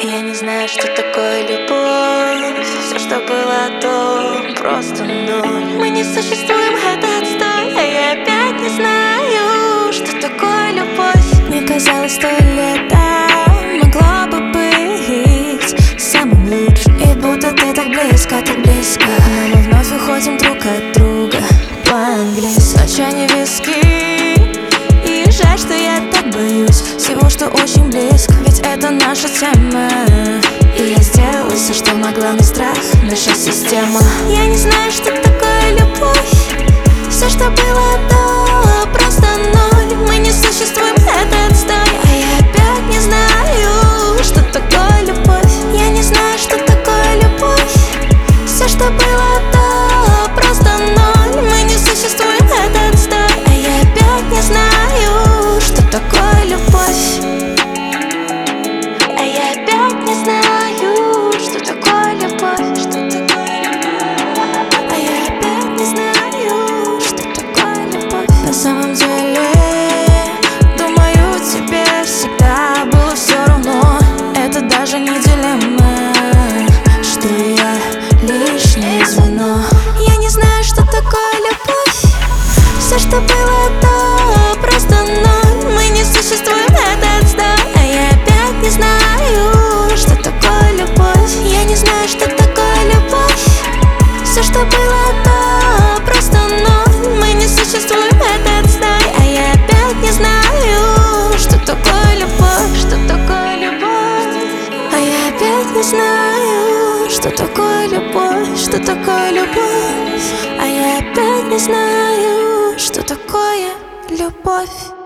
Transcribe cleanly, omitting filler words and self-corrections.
Я не знаю, что такое любовь. Все, что было до, просто ноль. Мы не существуем, это отстой. А я опять не знаю, что такое любовь. Мне казалось, что лето могло бы быть самым лучшим, и будто ты так близко, так близко. Но мы вновь уходим друг от друга по-английски. Ночи не виски, и жаль, что я так боюсь всего, что очень близко. Ведь это наша тема, и я сделала все, что могла, но страх — наша система. Я не знаю, что такое любовь. Все, что было до, просто ноль. Мы не существуем, это отстой. А я опять не знаю, что такое любовь. Я не знаю, что такое любовь. Все, что было до, просто ноль. Мы не существуем, это отстой. А я опять не знаю, что такое любовь. А я опять не знаю, что такое любовь. Что такое любовь. А я опять не знаю, что такое любовь. На самом деле, думаю, тебе всегда было все равно. Это даже не дилемма, что я лишнее звено. Я не знаю, что такое любовь. Все, что было до, просто ноль. Мы не существуем, это отстой. А я опять не знаю, что такое любовь. Я не знаю, что такое любовь. Все, что было до, просто ноль. Мы не существуем, это отстой. А я опять не знаю, что такое любовь. Что такое любовь. А я опять не знаю, что такое любовь. Что такое любовь. А я опять не знаю, что такое любовь.